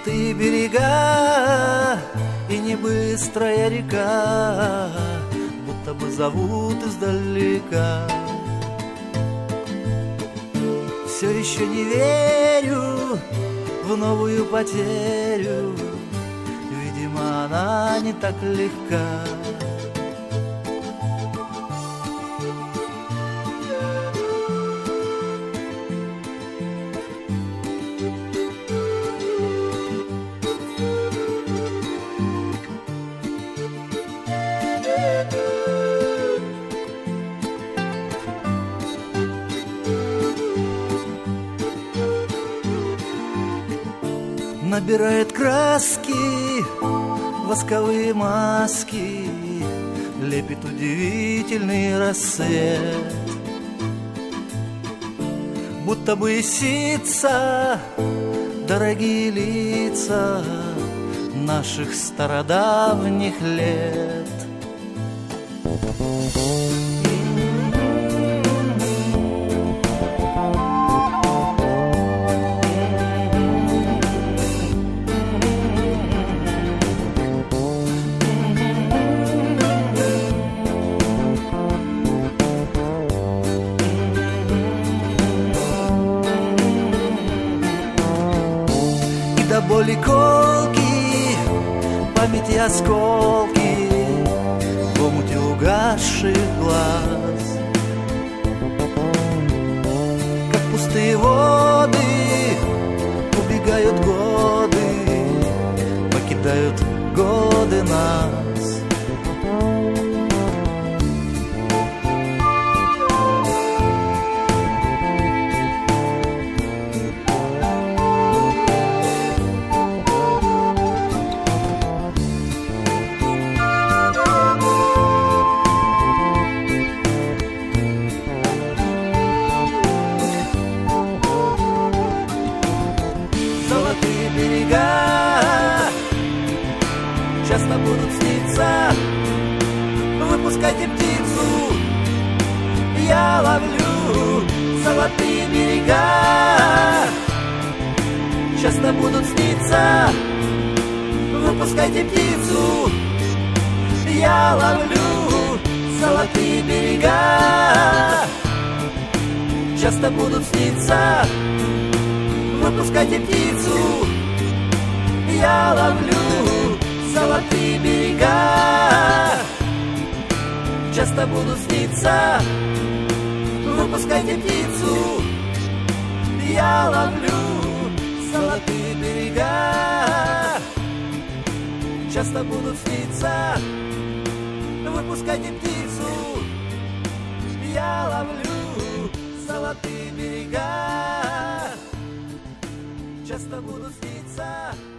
Золотые берега и не быстрая река, будто бы зовут издалека. Все еще не верю в новую потерю, видимо, она не так легка. Набирает краски, восковые маски, лепит удивительный рассвет. Будто бы ситца, дорогие лица наших стародавних лет. До боли колки, памяти осколки в омуте угасших глаз. Как пустые воды убегают годы, покидают годы нас. Золотые берега часто будут сниться, выпускайте птицу, я ловлю. Золотые берега часто будут сниться, выпускайте птицу, я ловлю. Золотые берега часто будут сниться, выпускайте птицу, я ловлю. Золотые берега часто будут сниться, выпускайте птицу, я ловлю. Золотые берега часто будут сниться, выпускайте птицу, я ловлю. Золотые берега часто будут сниться,